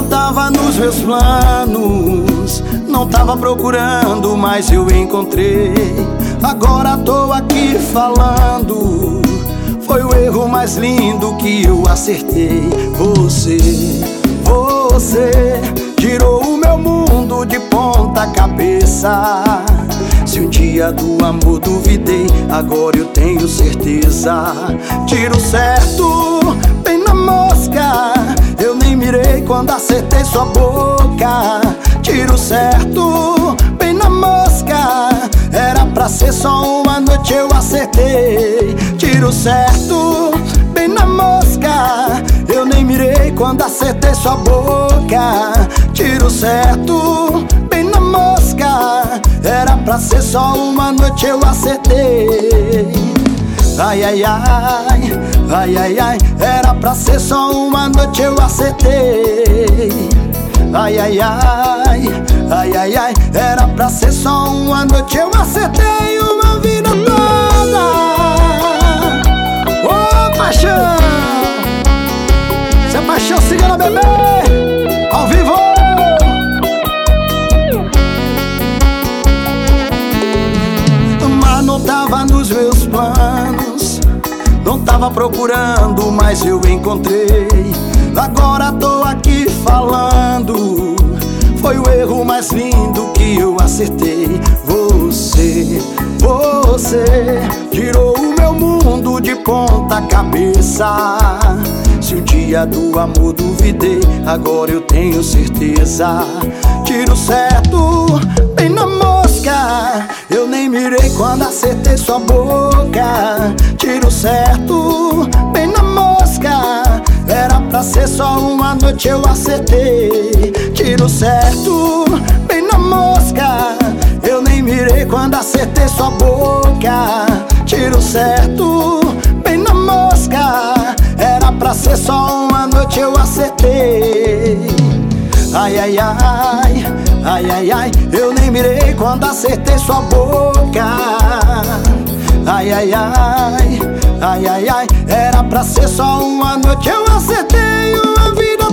tava nos meus planos, não tava procurando, mas eu encontrei. Agora tô aqui falando, foi o erro mais lindo que eu acertei. Você tirou o meu mundo de ponta cabeça. Se um dia do amor duvidei, agora eu tenho certeza. Tiro certo, bem na mosca, eu nem mirei quando acertei sua boca. Tiro certo, bem na mosca, era pra ser só uma noite, eu acertei. Tiro certo, bem na mosca, eu nem mirei quando acertei sua boca. Tiro certo, bem na mosca, era pra ser só uma noite, eu acertei. Ai, ai, ai, ai, ai, ai, era pra ser só uma noite, eu acertei. Ai, ai, ai, ai, ai, ai, era pra ser só uma noite, eu acertei uma vida toda. Ô, paixão, se é paixão, siga na bebê, ao vivo. Mas não tava nos meus planos, não tava procurando, mas eu encontrei. Agora tô aqui falando, foi o erro mais lindo que eu acertei. Você tirou o meu mundo de ponta cabeça. Se um dia do amor duvidei, agora eu tenho certeza. Tiro certo, bem na mosca, eu nem mirei quando acertei sua boca. Tiro certo, bem na mosca, era pra ser só uma noite, eu acertei. Tiro certo, bem na mosca, eu nem mirei quando acertei sua boca. Tiro certo, bem na mosca, era pra ser só uma noite, eu acertei. Ai, ai, ai, ai, ai, ai, eu nem mirei quando acertei sua boca. Ai, ai, ai, ai, ai, ai, era pra ser só uma noite, eu acertei uma vida